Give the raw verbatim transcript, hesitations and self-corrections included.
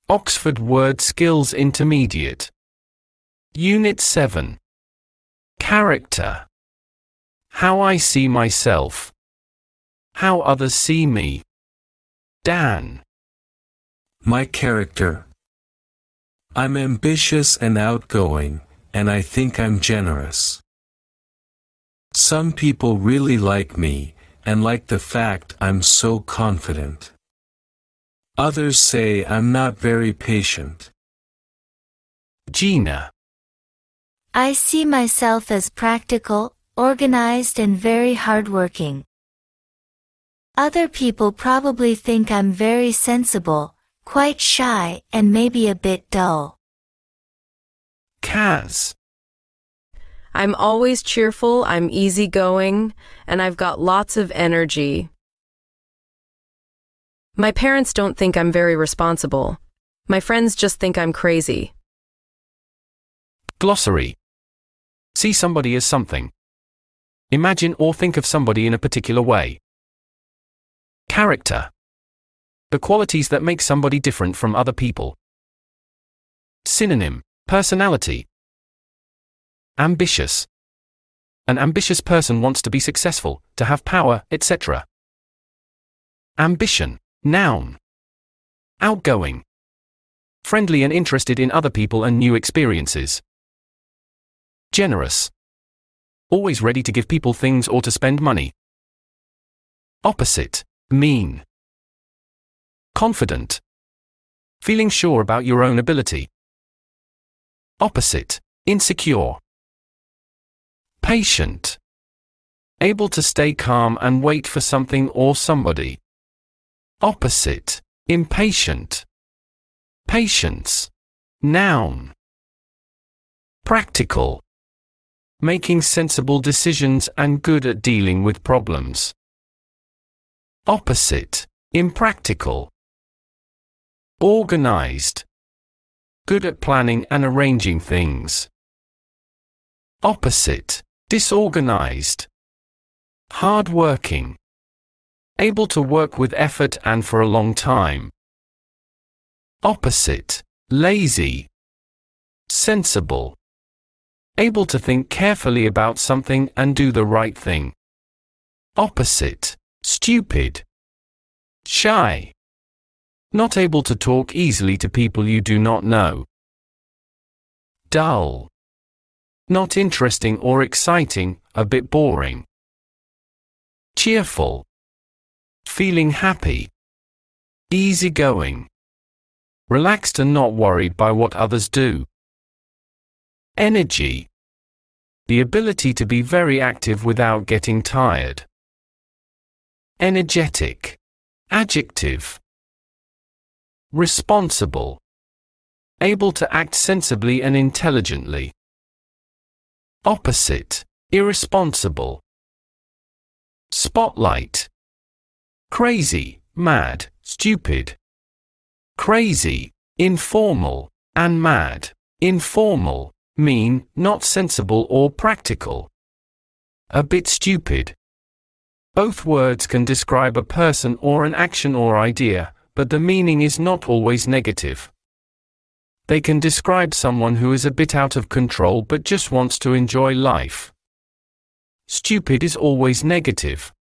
Oxford Word Skills Intermediate. Unit seven. Character. How I see myself. How others see me. Dan. My character. I'm ambitious and outgoing, and I think I'm generous. Some people really like me, and like the fact I'm so confident. Others say I'm not very patient. Gina. I see myself as practical, organized and very hardworking. Other people probably think I'm very sensible, quite shy, and maybe a bit dull. Kaz. I'm always cheerful, I'm easygoing, and I've got lots of energy. My parents don't think I'm very responsible. My friends just think I'm crazy. Glossary. See somebody as something. Imagine or think of somebody in a particular way. Character. The qualities that make somebody different from other people. Synonym: personality. Ambitious. An ambitious person wants to be successful, to have power, et cetera. Ambition. Noun. Outgoing. Friendly and interested in other people and new experiences. Generous. Always ready to give people things or to spend money. Opposite. Mean. Confident. Feeling sure about your own ability. Opposite. Insecure. Patient. Able to stay calm and wait for something or somebody. Opposite. Impatient. Patience. Noun. Practical. Making sensible decisions and good at dealing with problems. Opposite. Impractical. Organized. Good at planning and arranging things. Opposite. Disorganized. Hard-working. Able to work with effort and for a long time. Opposite. Lazy. Sensible. Able to think carefully about something and do the right thing. Opposite. Stupid. Shy. Not able to talk easily to people you do not know. Dull. Not interesting or exciting, a bit boring. Cheerful. Feeling happy. Easygoing. Relaxed and not worried by what others do. Energy. The ability to be very active without getting tired. Energetic. Adjective. Responsible. Able to act sensibly and intelligently. Opposite. Irresponsible. Spotlight. Crazy, mad, stupid. Crazy, informal, and mad. Informal, mean, not sensible or practical. A bit stupid. Both words can describe a person or an action or idea, but the meaning is not always negative. They can describe someone who is a bit out of control but just wants to enjoy life. Stupid is always negative.